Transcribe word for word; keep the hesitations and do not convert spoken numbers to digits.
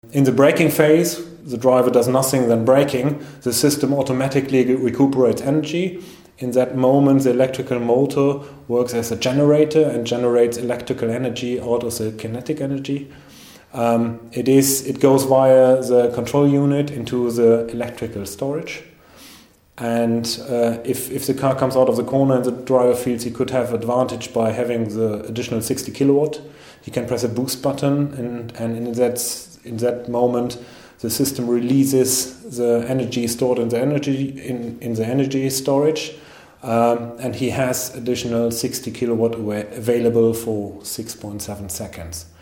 In the braking phase, the driver does nothing than braking. The system automatically recuperates energy. In that moment, the electrical motor works as a generator and generates electrical energy out of the kinetic energy. Um, it is it goes via the control unit into the electrical storage. And uh, if, if the car comes out of the corner and the driver feels he could have advantage by having the additional sixty kilowatt, he can press a boost button, and, and in that in that moment the system releases the energy stored in the energy in, in the energy storage, um, and he has additional sixty kilowatt available for six point seven seconds.